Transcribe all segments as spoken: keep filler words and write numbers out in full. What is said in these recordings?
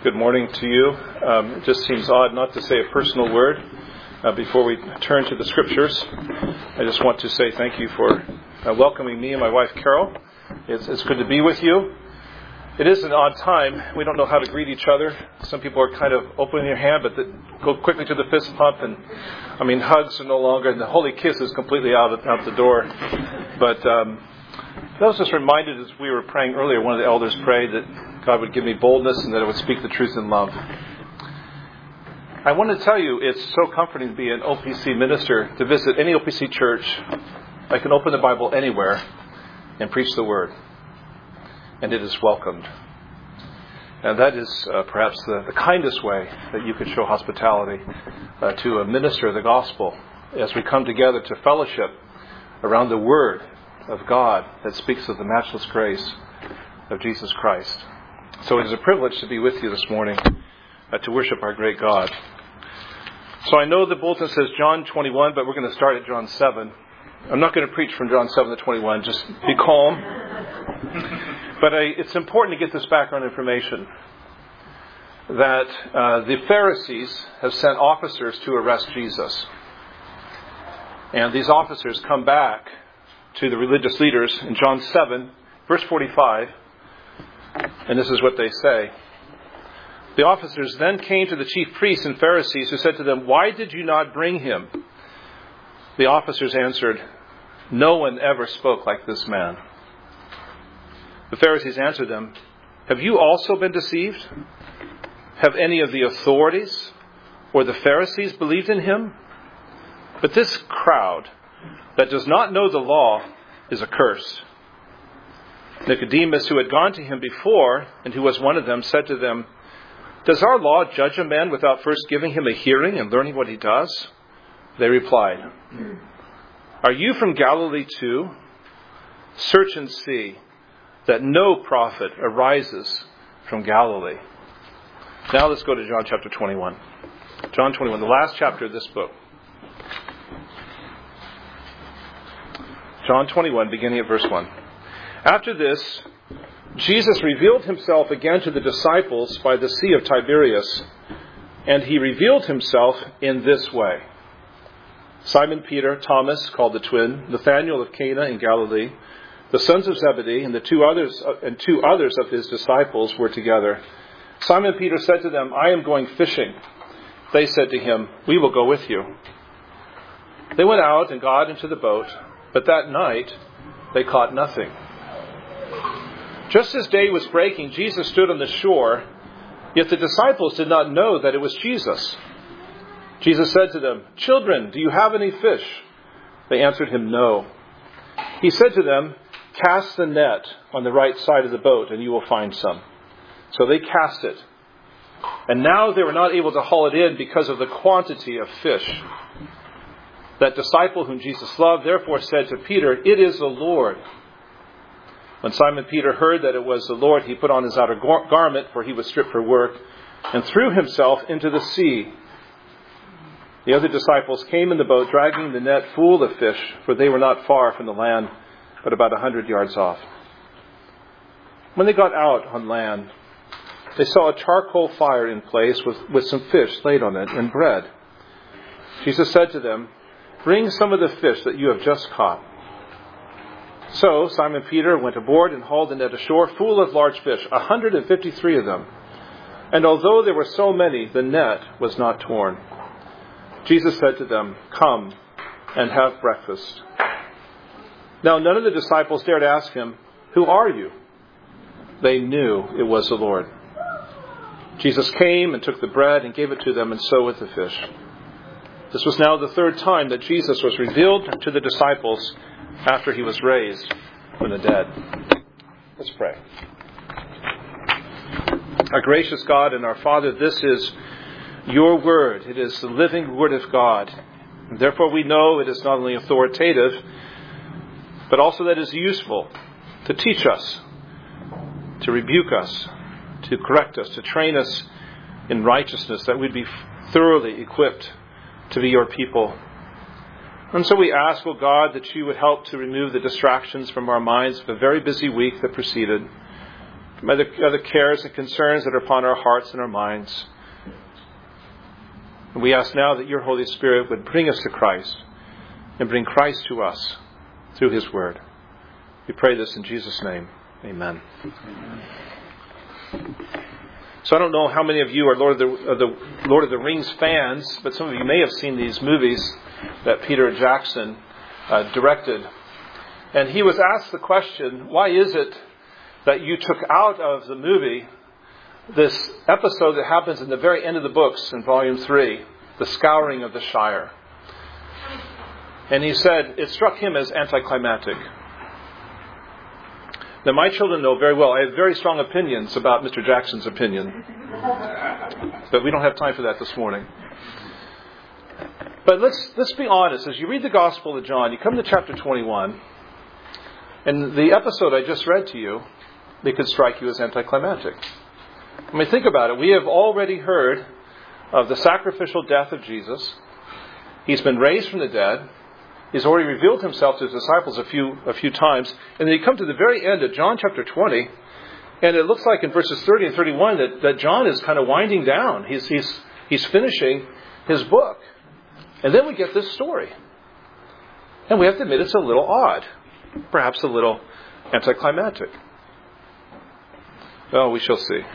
Good morning to you. Um, it just seems odd not to say a personal word uh, before we turn to the Scriptures. I just want to say thank you for uh, welcoming me and my wife Carol. It's, it's good to be with you. It is an odd time. We don't know how to greet each other. Some people are kind of opening their hand, but the, go quickly to the fist pump. And I mean, hugs are no longer, and the holy kiss is completely out, of, out the door. But um, I was just reminded as we were praying earlier, one of the elders prayed that God would give me boldness and that I would speak the truth in love. I want to tell you, it's so comforting to be an O P C minister, to visit any O P C church. I can open the Bible anywhere and preach the Word. And it is welcomed. And that is uh, perhaps the, the kindest way that you could show hospitality uh, to a minister of the gospel as we come together to fellowship around the Word of God that speaks of the matchless grace of Jesus Christ. So it is a privilege to be with you this morning uh, to worship our great God. So I know the bulletin says John twenty-one, but we're going to start at John seven. I'm not going to preach from John seven to twenty-one. Just be calm. But I, it's important to get this background information that uh, the Pharisees have sent officers to arrest Jesus. And these officers come back to the religious leaders in John seven, verse forty-five. And this is what they say. The officers then came to the chief priests and Pharisees, who said to them, "Why did you not bring him?" The officers answered, "No one ever spoke like this man." The Pharisees answered them, "Have you also been deceived? Have any of the authorities or the Pharisees believed in him? But this crowd that does not know the law is accursed." Nicodemus, who had gone to him before, and who was one of them, said to them, "Does our law judge a man without first giving him a hearing and learning what he does?" They replied, "Are you from Galilee too? Search and see that no prophet arises from Galilee." Now let's go to John chapter twenty-one. John twenty-one, the last chapter of this book. John twenty-one, beginning at verse one. After this, Jesus revealed himself again to the disciples by the Sea of Tiberias, and he revealed himself in this way. Simon Peter, Thomas, called the twin, Nathanael of Cana in Galilee, the sons of Zebedee, and the two others and two others of his disciples were together. Simon Peter said to them, "I am going fishing." They said to him, "We will go with you." They went out and got into the boat, but that night they caught nothing. Just as day was breaking, Jesus stood on the shore, yet the disciples did not know that it was Jesus. Jesus said to them, "Children, do you have any fish?" They answered him, "No." He said to them, "Cast the net on the right side of the boat, and you will find some." So they cast it. And now they were not able to haul it in because of the quantity of fish. That disciple whom Jesus loved therefore said to Peter, "It is the Lord." When Simon Peter heard that it was the Lord, he put on his outer garment, for he was stripped for work, and threw himself into the sea. The other disciples came in the boat, dragging the net full of fish, for they were not far from the land, but about a hundred yards off. When they got out on land, they saw a charcoal fire in place with, with some fish laid on it and bread. Jesus said to them, "Bring some of the fish that you have just caught." So Simon Peter went aboard and hauled the net ashore full of large fish, a hundred and fifty-three of them. And although there were so many, the net was not torn. Jesus said to them, "Come and have breakfast." Now none of the disciples dared ask him, "Who are you?" They knew it was the Lord. Jesus came and took the bread and gave it to them, and so with the fish. This was now the third time that Jesus was revealed to the disciples after he was raised from the dead. Let's pray. Our gracious God and our Father, this is your word. It is the living word of God. And therefore we know it is not only authoritative, but also that it is useful to teach us, to rebuke us, to correct us, to train us in righteousness, that we'd be thoroughly equipped to be your people. And so we ask, O God, that you would help to remove the distractions from our minds of a very busy week that preceded. other, other cares and concerns that are upon our hearts and our minds. And we ask now that your Holy Spirit would bring us to Christ and bring Christ to us through his word. We pray this in Jesus' name. Amen. Amen. So I don't know how many of you are Lord of the, uh, the Lord of the Rings fans, but some of you may have seen these movies that Peter Jackson uh, directed. And he was asked the question, why is it that you took out of the movie this episode that happens in the very end of the books in volume three, the scouring of the Shire? And he said it struck him as anticlimactic. Now, my children know very well, I have very strong opinions about Mister Jackson's opinion. But we don't have time for that this morning. But let's let's be honest. As you read the Gospel of John, you come to chapter twenty-one, and the episode I just read to you, they could strike you as anticlimactic. I mean, think about it. We have already heard of the sacrificial death of Jesus. He's been raised from the dead. He's already revealed himself to his disciples a few a few times. And then you come to the very end of John chapter twenty, and it looks like in verses thirty and thirty-one that, that John is kind of winding down. He's, he's, he's finishing his book. And then we get this story. And we have to admit it's a little odd. Perhaps a little anticlimactic. Well, we shall see.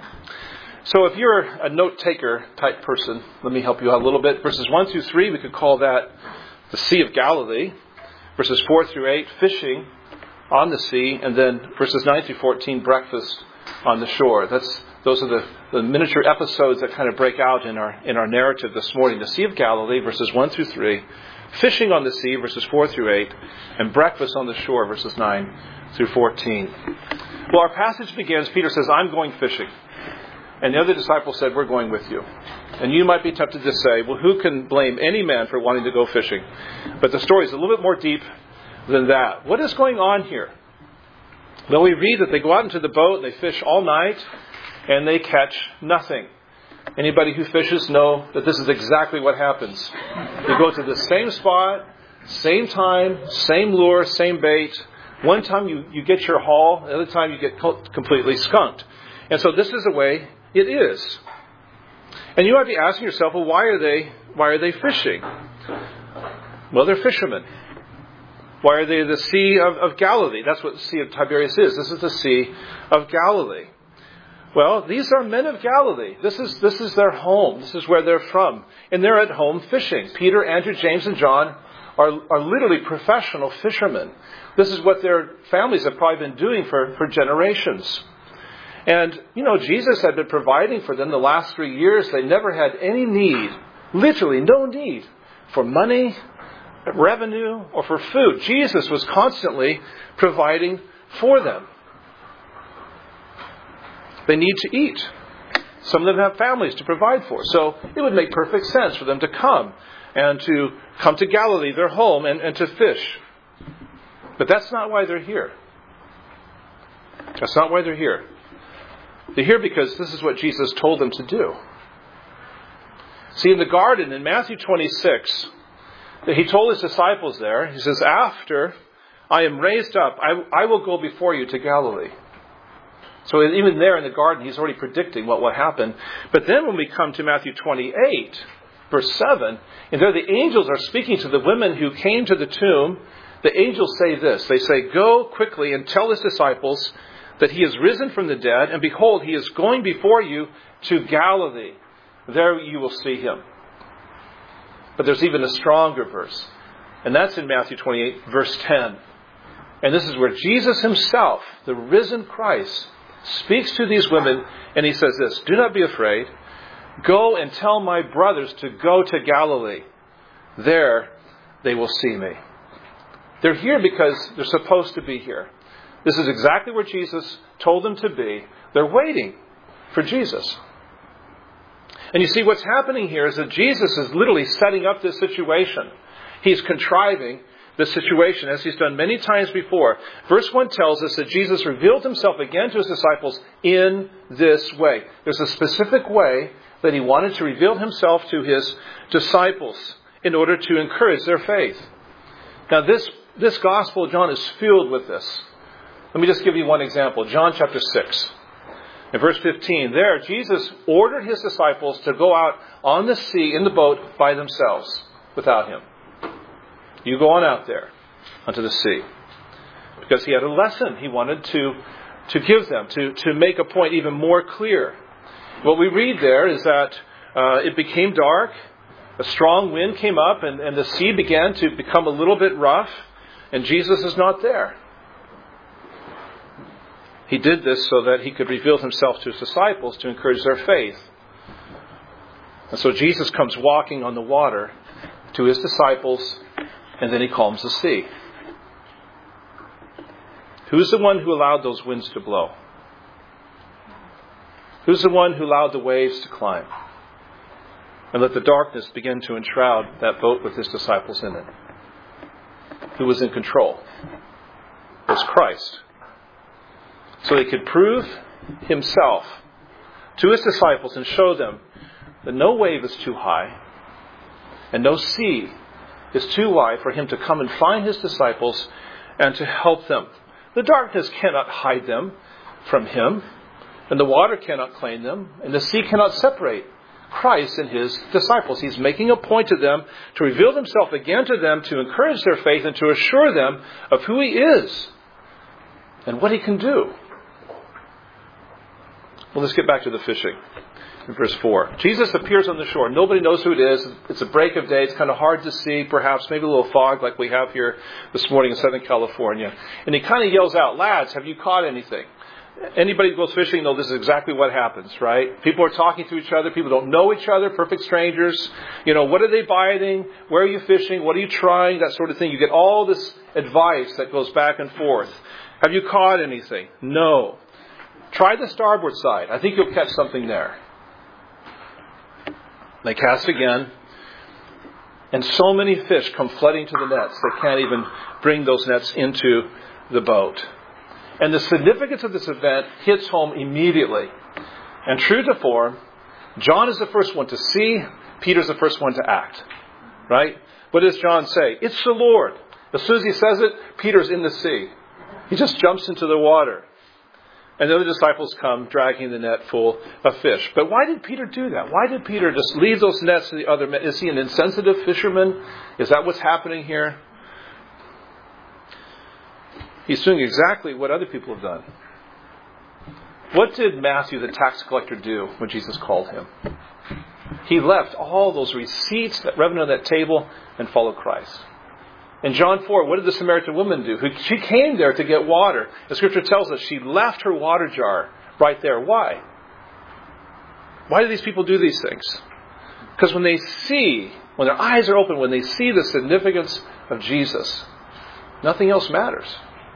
So if you're a note-taker type person, let me help you out a little bit. Verses one through three, we could call that the Sea of Galilee. Verses four through eight, fishing on the sea. And then verses nine through fourteen, breakfast on the shore. That's Those are the, the miniature episodes that kind of break out in our in our narrative this morning. The Sea of Galilee, verses one through three. Fishing on the sea, verses four through eight. And breakfast on the shore, verses nine through fourteen. Well, our passage begins, Peter says, I'm going fishing. And the other disciples said, we're going with you. And you might be tempted to say, well, who can blame any man for wanting to go fishing? But the story is a little bit more deep than that. What is going on here? Well, we read that they go out into the boat and they fish all night and they catch nothing. Anybody who fishes know that this is exactly what happens. You go to the same spot, same time, same lure, same bait. One time you, you get your haul, the other time you get co- completely skunked. And so this is the way it is. And you might be asking yourself, well, why are they why are they fishing? Well, they're fishermen. Why are they the Sea of, of Galilee? That's what the Sea of Tiberias is. This is the Sea of Galilee. Well, these are men of Galilee. This is this is their home. This is where they're from. And they're at home fishing. Peter, Andrew, James, and John are, are literally professional fishermen. This is what their families have probably been doing for, for generations. And, you know, Jesus had been providing for them the last three years. They never had any need, literally no need, for money, revenue, or for food. Jesus was constantly providing for them. They need to eat. Some of them have families to provide for. So it would make perfect sense for them to come and to come to Galilee, their home, and, and to fish. But that's not why they're here. That's not why they're here. They're here because this is what Jesus told them to do. See, in the garden, in Matthew twenty-six, he told his disciples there, he says, after I am raised up, I, I will go before you to Galilee. So even there in the garden, he's already predicting what will happen. But then when we come to Matthew twenty-eight, verse seven, and there the angels are speaking to the women who came to the tomb. The angels say this. They say, go quickly and tell his disciples that he is risen from the dead, and behold, he is going before you to Galilee. There you will see him. But there's even a stronger verse. And that's in Matthew twenty-eight, verse ten. And this is where Jesus himself, the risen Christ, speaks to these women, and he says this, do not be afraid. Go and tell my brothers to go to Galilee. There they will see me. They're here because they're supposed to be here. This is exactly where Jesus told them to be. They're waiting for Jesus. And you see, what's happening here is that Jesus is literally setting up this situation. He's contriving this situation as he's done many times before. Verse one tells us that Jesus revealed himself again to his disciples in this way. There's a specific way that he wanted to reveal himself to his disciples in order to encourage their faith. Now, this, this Gospel of John is filled with this. Let me just give you one example. John chapter six. In verse fifteen, there Jesus ordered his disciples to go out on the sea in the boat by themselves without him. You go on out there onto the sea. Because he had a lesson he wanted to, to give them, to, to make a point even more clear. What we read there is that uh, it became dark, a strong wind came up, and, and the sea began to become a little bit rough, and Jesus is not there. He did this so that he could reveal himself to his disciples to encourage their faith. And so Jesus comes walking on the water to his disciples, and then he calms the sea. Who's the one who allowed those winds to blow? Who's the one who allowed the waves to climb and let the darkness begin to enshroud that boat with his disciples in it? Who was in control? It was Christ. So he could prove himself to his disciples and show them that no wave is too high and no sea is too wide for him to come and find his disciples and to help them. The darkness cannot hide them from him, and the water cannot claim them, and the sea cannot separate Christ and his disciples. He's making a point to them to reveal himself again to them, to encourage their faith and to assure them of who he is and what he can do. Well, let's get back to the fishing. In verse four, Jesus appears on the shore. Nobody knows who it is. It's a break of day. It's kind of hard to see, perhaps, maybe a little fog like we have here this morning in Southern California. And he kind of yells out, "Lads, have you caught anything?" Anybody who goes fishing knows this is exactly what happens, right? People are talking to each other. People don't know each other, perfect strangers. You know, what are they biting? Where are you fishing? What are you trying? That sort of thing. You get all this advice that goes back and forth. Have you caught anything? No. Try the starboard side. I think you'll catch something there. They cast again, and so many fish come flooding to the nets, they can't even bring those nets into the boat. And the significance of this event hits home immediately. And true to form, John is the first one to see, Peter's the first one to act. Right? What does John say? It's the Lord. As soon as he says it, Peter's in the sea. He just jumps into the water. And the other disciples come dragging the net full of fish. But why did Peter do that? Why did Peter just leave those nets to the other men? Is he an insensitive fisherman? Is that what's happening here? He's doing exactly what other people have done. What did Matthew, the tax collector, do when Jesus called him? He left all those receipts, that revenue on that table, and followed Christ. In John four, what did the Samaritan woman do? She came there to get water. The Scripture tells us she left her water jar right there. Why? Why do these people do these things? Because when they see, when their eyes are open, when they see the significance of Jesus, nothing else matters.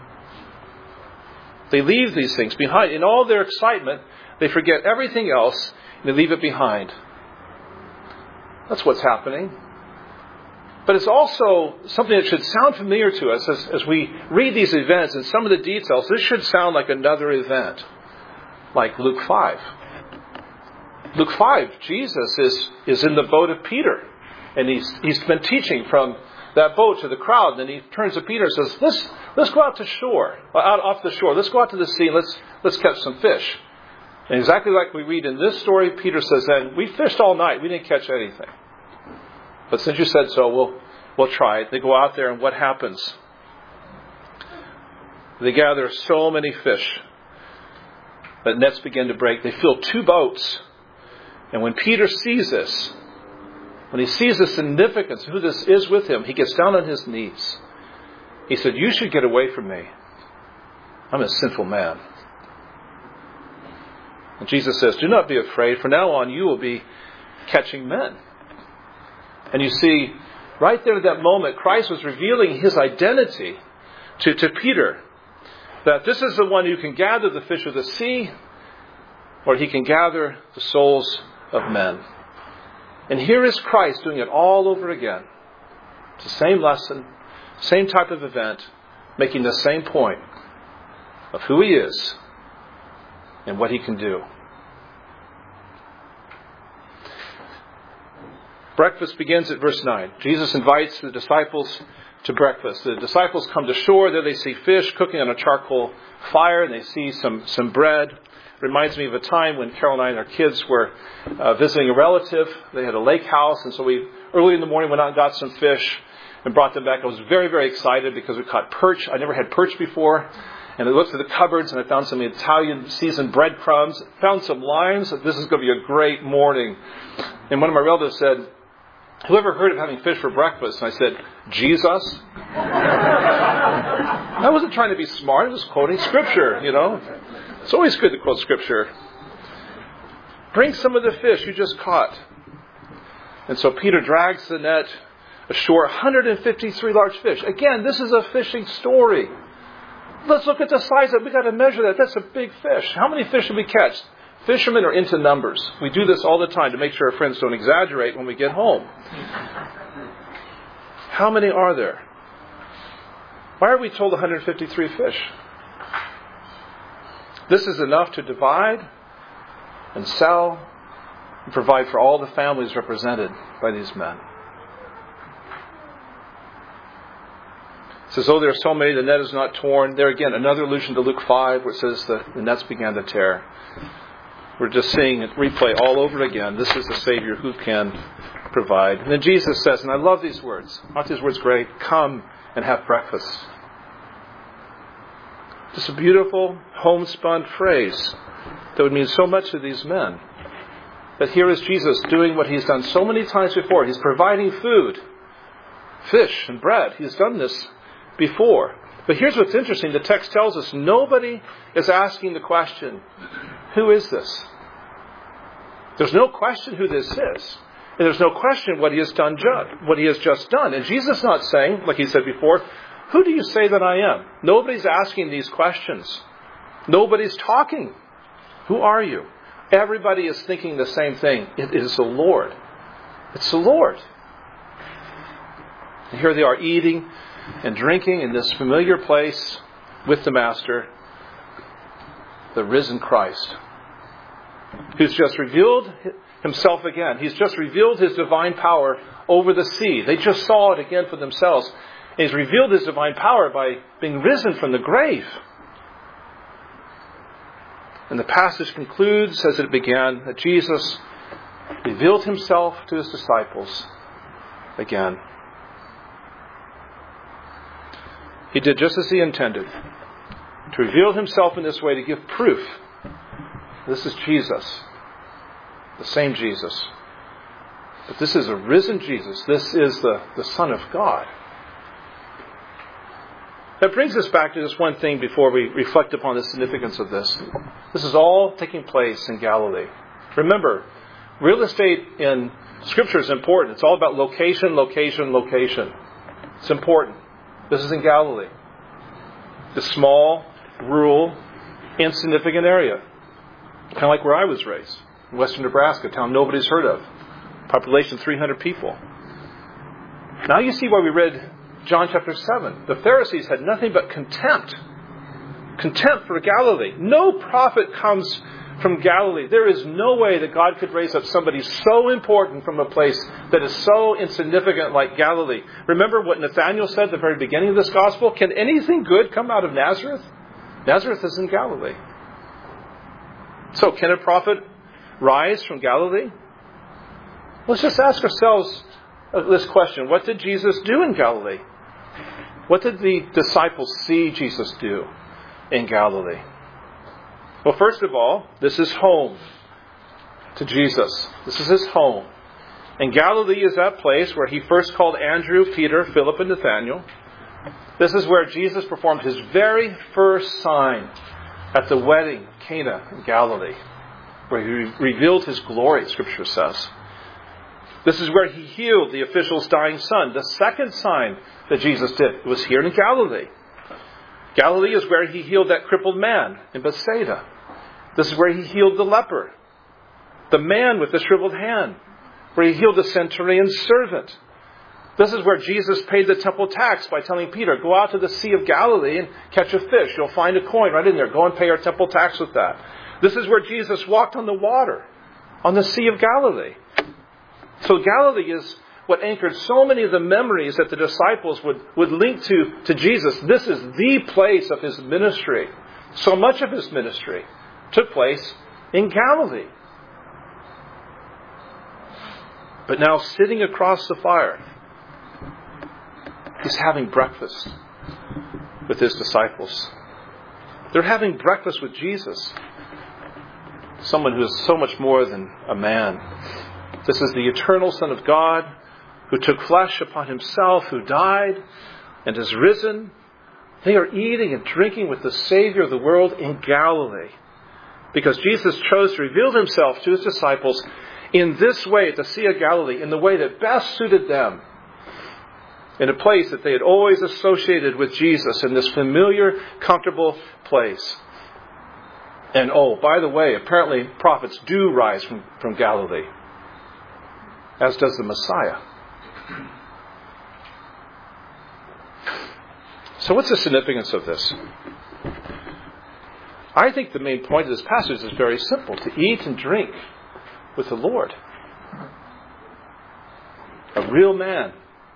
They leave these things behind. In all their excitement, they forget everything else and they leave it behind. That's what's happening. But it's also something that should sound familiar to us as, as we read these events and some of the details. This should sound like another event, like Luke five. Luke five, Jesus is, is in the boat of Peter. And he's he's been teaching from that boat to the crowd. And then he turns to Peter and says, let's let's go out to shore, out off the shore. Let's go out to the sea and let's let's catch some fish. And exactly like we read in this story, Peter says then, we fished all night. We didn't catch anything. But since you said so, we'll we'll try it. They go out there, and what happens? They gather so many fish that nets begin to break. They fill two boats. And when Peter sees this, when he sees the significance of who this is with him, he gets down on his knees. He said, "You should get away from me. I'm a sinful man." And Jesus says, "Do not be afraid. From now on, you will be catching men." And you see, right there at that moment, Christ was revealing his identity to, to Peter. That this is the one who can gather the fish of the sea, or he can gather the souls of men. And here is Christ doing it all over again. It's the same lesson, same type of event, making the same point of who he is and what he can do. Breakfast begins at verse nine. Jesus invites the disciples to breakfast. The disciples come to shore. There they see fish cooking on a charcoal fire, and they see some, some bread. It reminds me of a time when Carol and I and our kids were uh, visiting a relative. They had a lake house, and so we, early in the morning, went out and got some fish and brought them back. I was very, very excited because we caught perch. I never had perch before. And I looked at the cupboards, and I found some Italian seasoned breadcrumbs, found some limes. This is going to be a great morning. And one of my relatives said, "Whoever heard of having fish for breakfast?" And I said, "Jesus." I wasn't trying to be smart. I was quoting Scripture, you know. It's always good to quote Scripture. Bring some of the fish you just caught. And so Peter drags the net ashore, one hundred fifty-three large fish. Again, this is a fishing story. Let's look at the size of it. We've got to measure that. That's a big fish. How many fish did we catch? Fishermen are into numbers. We do this all the time to make sure our friends don't exaggerate when we get home. How many are there? Why are we told one hundred fifty-three fish? This is enough to divide and sell and provide for all the families represented by these men. It says, "Oh, there are so many, the net is not torn." There again, another allusion to Luke five, where it says the, the nets began to tear. We're just seeing it replay all over again. This is the Savior who can provide. And then Jesus says, and I love these words. Aren't these words great? "Come and have breakfast." Just a beautiful, homespun phrase that would mean so much to these men. That here is Jesus doing what He's done so many times before. He's providing food, fish and bread. He's done this before. But here's what's interesting. The text tells us nobody is asking the question, who is this? There's no question who this is. And there's no question what he has done, what he has just done. And Jesus is not saying, like He said before, who do you say that I am? Nobody's asking these questions. Nobody's talking. Who are you? Everybody is thinking the same thing. It is the Lord. It's the Lord. And here they are eating and drinking in this familiar place with the Master, the risen Christ, who's just revealed Himself again. He's just revealed His divine power over the sea. They just saw it again for themselves. And He's revealed His divine power by being risen from the grave. And the passage concludes as it began, that Jesus revealed Himself to His disciples again. He did just as He intended, to reveal Himself in this way, to give proof. This is Jesus, the same Jesus. But this is a risen Jesus. This is the, the Son of God. That brings us back to this one thing before we reflect upon the significance of this. This is all taking place in Galilee. Remember, real estate in Scripture is important. It's all about location, location, location. It's important. This is in Galilee. The small, rural, insignificant area. Kind of like where I was raised. In western Nebraska, a town nobody's heard of. Population three hundred people. Now you see why we read John chapter seven. The Pharisees had nothing but contempt. Contempt for Galilee. No prophet comes from Galilee. There is no way that God could raise up somebody so important from a place that is so insignificant like Galilee. Remember what Nathanael said at the very beginning of this gospel? Can anything good come out of Nazareth? Nazareth is in Galilee. So can a prophet rise from Galilee? Let's just ask ourselves this question. What did Jesus do in Galilee? What did the disciples see Jesus do in Galilee? Well, first of all, this is home to Jesus. This is His home. And Galilee is that place where He first called Andrew, Peter, Philip, and Nathanael. This is where Jesus performed His very first sign at the wedding of Cana in Galilee, where He revealed His glory, Scripture says. This is where He healed the official's dying son. The second sign that Jesus did was here in Galilee. Galilee is where He healed that crippled man in Bethsaida. This is where He healed the leper. The man with the shriveled hand, where He healed the centurion's servant. This is where Jesus paid the temple tax by telling Peter, go out to the Sea of Galilee and catch a fish. You'll find a coin right in there. Go and pay our temple tax with that. This is where Jesus walked on the water on the Sea of Galilee. So Galilee is what anchored so many of the memories that the disciples would, would link to, to Jesus. This is the place of his ministry. So much of his ministry took place in Galilee. But now, sitting across the fire, he's having breakfast with his disciples. They're having breakfast with Jesus, someone who is so much more than a man. This is the eternal Son of God who took flesh upon himself, who died and is risen. They are eating and drinking with the Savior of the world in Galilee, because Jesus chose to reveal himself to his disciples in this way at the Sea of Galilee, in the way that best suited them, in a place that they had always associated with Jesus, in this familiar, comfortable place. And oh, by the way, apparently prophets do rise from, from Galilee, as does the Messiah. So what's the significance of this? I think the main point of this passage is very simple: to eat and drink with the Lord. A real man,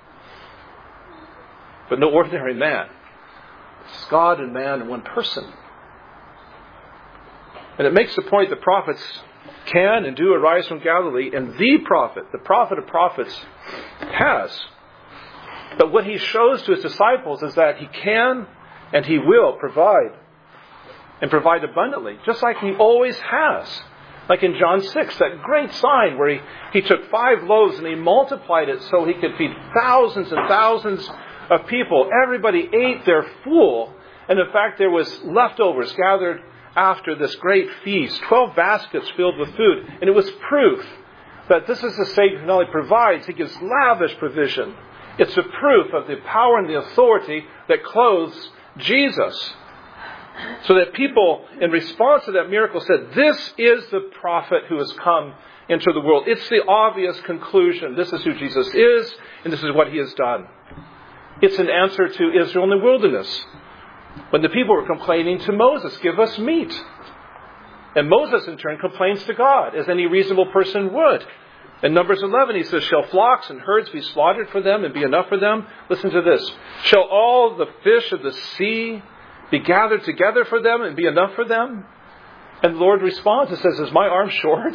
but no ordinary man. It's God and man in one person. And it makes the point that prophets can and do arise from Galilee, and the prophet, the prophet of prophets, has. But what he shows to his disciples is that he can and he will provide, and provide abundantly, just like he always has. Like in John six, that great sign where he, he took five loaves and he multiplied it so he could feed thousands and thousands of people. Everybody ate their full, and in fact there was leftovers gathered after this great feast. Twelve baskets filled with food. And it was proof that this is the Savior who not only provides, he gives lavish provision. It's a proof of the power and the authority that clothes Jesus. So that people, in response to that miracle, said, this is the prophet who has come into the world. It's the obvious conclusion. This is who Jesus is, and this is what he has done. It's an answer to Israel in the wilderness, when the people were complaining to Moses, give us meat. And Moses, in turn, complains to God, as any reasonable person would. In Numbers eleven, he says, shall flocks and herds be slaughtered for them and be enough for them? Listen to this. Shall all the fish of the sea be gathered together for them and be enough for them? And the Lord responds and says, is my arm short?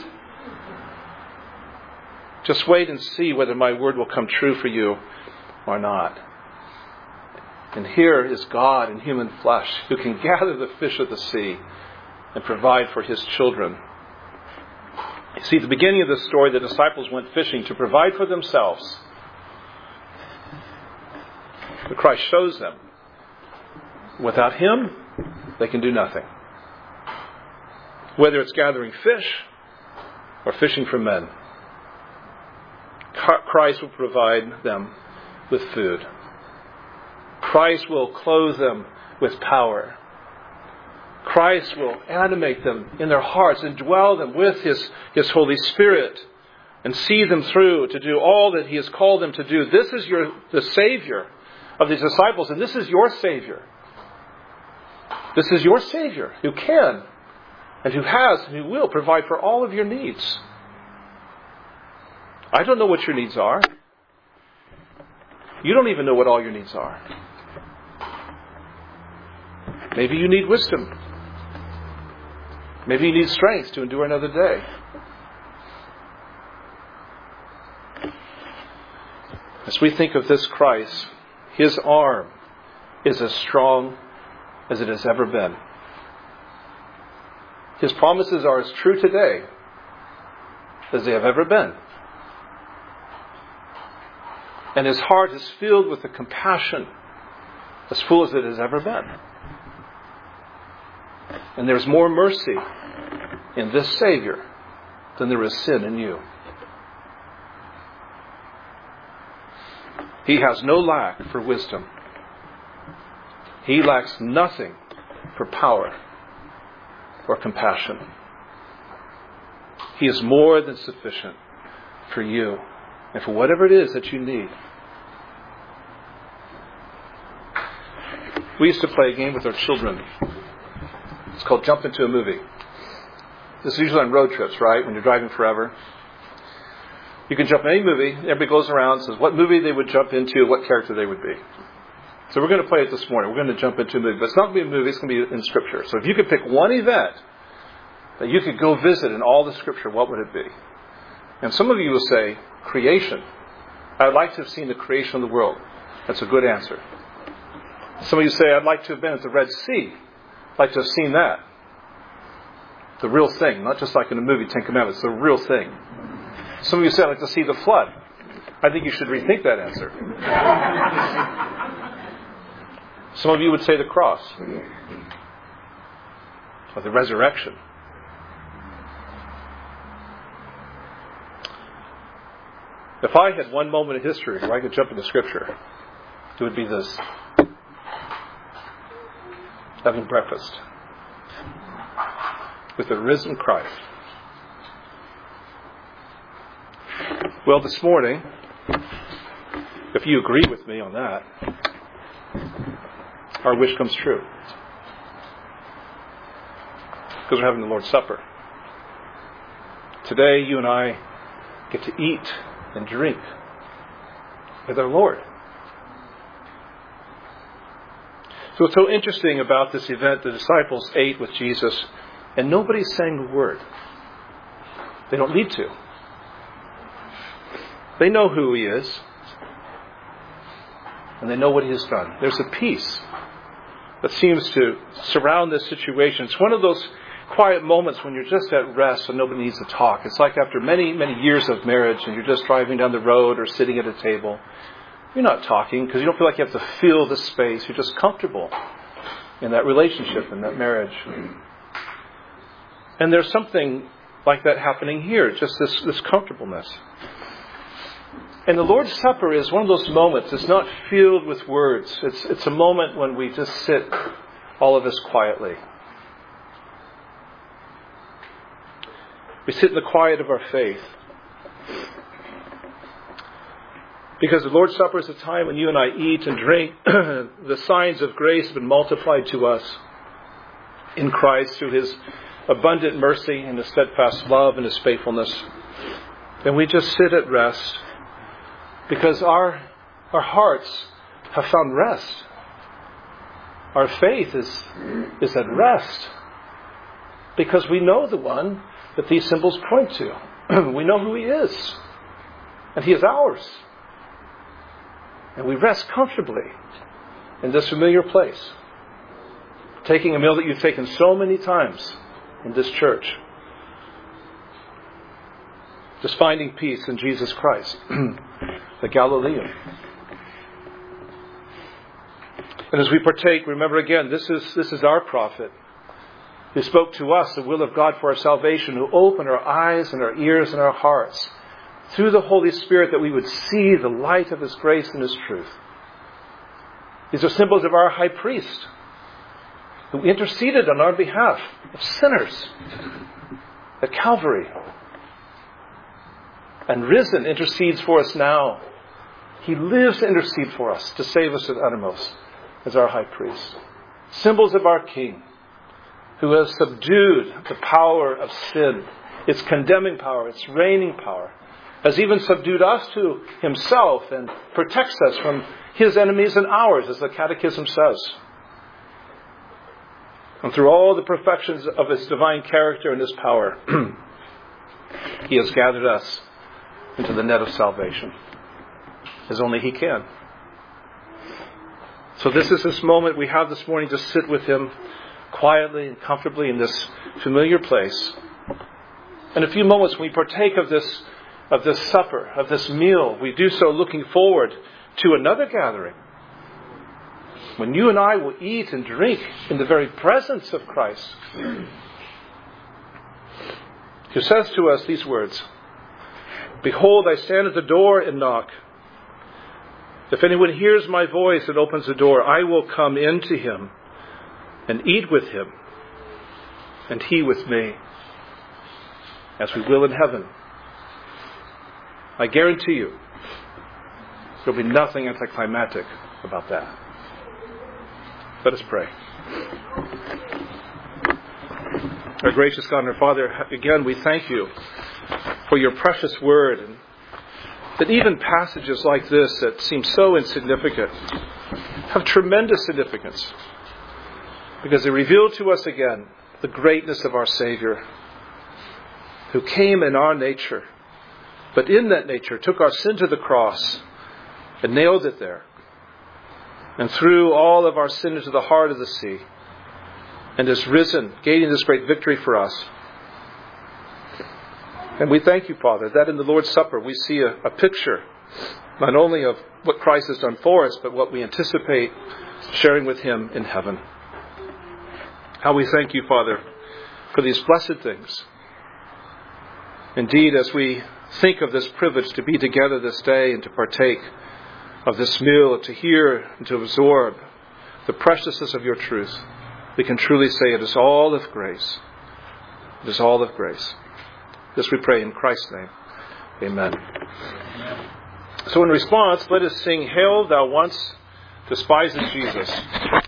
Just wait and see whether my word will come true for you or not. And here is God in human flesh, who can gather the fish of the sea and provide for his children. You see, at the beginning of this story, the disciples went fishing to provide for themselves. But Christ shows them, without him, they can do nothing. Whether it's gathering fish or fishing for men, Christ will provide them with food. Christ will clothe them with power. Christ will animate them in their hearts and dwell them with his, his Holy Spirit and see them through to do all that he has called them to do. This is your the Savior of these disciples, and this is your Savior. This is your Savior who can and who has and who will provide for all of your needs. I don't know what your needs are. You don't even know what all your needs are. Maybe you need wisdom. Maybe you need strength to endure another day. As we think of this Christ, his arm is as strong as it has ever been. His promises are as true today as they have ever been. And his heart is filled with a compassion as full as it has ever been. And there's more mercy in this Savior than there is sin in you. He has no lack for wisdom. He lacks nothing for power or compassion. He is more than sufficient for you and for whatever it is that you need. We used to play a game with our children. It's called Jump Into a Movie. This is usually on road trips, right? When you're driving forever. You can jump in any movie. Everybody goes around and says what movie they would jump into, what character they would be. So we're going to play it this morning. We're going to jump into a movie. But it's not going to be a movie. It's going to be in Scripture. So if you could pick one event that you could go visit in all the Scripture, what would it be? And some of you will say, creation. I'd like to have seen the creation of the world. That's a good answer. Some of you say, I'd like to have been at the Red Sea. I'd like to have seen that. The real thing. Not just like in the movie Ten Commandments. The real thing. Some of you say, I'd like to see the flood. I think you should rethink that answer. Some of you would say the cross. Or the resurrection. If I had one moment of history where I could jump into Scripture, it would be this. Having breakfast with the risen Christ. Well, this morning, if you agree with me on that, our wish comes true. Because we're having the Lord's Supper. Today, you and I get to eat and drink with our Lord. So what's so interesting about this event, the disciples ate with Jesus, and nobody sang a word. They don't need to. They know who He is. And they know what He has done. There's a peace that seems to surround this situation. It's one of those quiet moments when you're just at rest and nobody needs to talk. It's like after many, many years of marriage and you're just driving down the road or sitting at a table. You're not talking because you don't feel like you have to fill the space. You're just comfortable in that relationship, in that marriage. And there's something like that happening here, just this, this comfortableness. And the Lord's Supper is one of those moments. It's not filled with words. It's, it's a moment when we just sit, all of us, quietly. We sit in the quiet of our faith. Because the Lord's Supper is a time when you and I eat and drink. The signs of grace have been multiplied to us in Christ through His abundant mercy and His steadfast love and His faithfulness. And we just sit at rest because our, our hearts have found rest. Our faith is, is at rest because we know the one that these symbols point to. We know who He is. And He is ours. And we rest comfortably in this familiar place. Taking a meal that you've taken so many times in this church. Just finding peace in Jesus Christ, the Galilean. And as we partake, remember again, this is, this is our prophet who spoke to us the will of God for our salvation, who opened our eyes and our ears and our hearts through the Holy Spirit that we would see the light of His grace and His truth. These are symbols of our high priest who interceded on our behalf of sinners at Calvary. And risen intercedes for us now. He lives to intercede for us, to save us at uttermost as our high priest. Symbols of our King, who has subdued the power of sin, its condemning power, its reigning power, has even subdued us to Himself and protects us from His enemies and ours, as the Catechism says. And through all the perfections of His divine character and His power, He has gathered us into the net of salvation, as only He can. So this is this moment we have this morning to sit with Him quietly and comfortably in this familiar place. In a few moments when we partake of this of this supper, of this meal, we do so looking forward to another gathering when you and I will eat and drink in the very presence of Christ, who says to us these words, "Behold, I stand at the door and knock. If anyone hears my voice and opens the door, I will come into him and eat with him, and he with me, as we will in heaven." I guarantee you, there will be nothing anticlimactic about that. Let us pray. Our gracious God and our Father, again we thank You for Your precious word and that even passages like this that seem so insignificant have tremendous significance, because they reveal to us again the greatness of our Savior, who came in our nature, but in that nature took our sin to the cross and nailed it there, and threw all of our sin into the heart of the sea, and is risen, gaining this great victory for us. And we thank you, Father, that in the Lord's Supper we see a, a picture not only of what Christ has done for us, but what we anticipate sharing with Him in heaven. How we thank you, Father, for these blessed things. Indeed, as we think of this privilege to be together this day and to partake of this meal, to hear and to absorb the preciousness of your truth, we can truly say it is all of grace. It is all of grace. This we pray in Christ's name. Amen. So in response, let us sing, Hail, Thou Once Despised Jesus.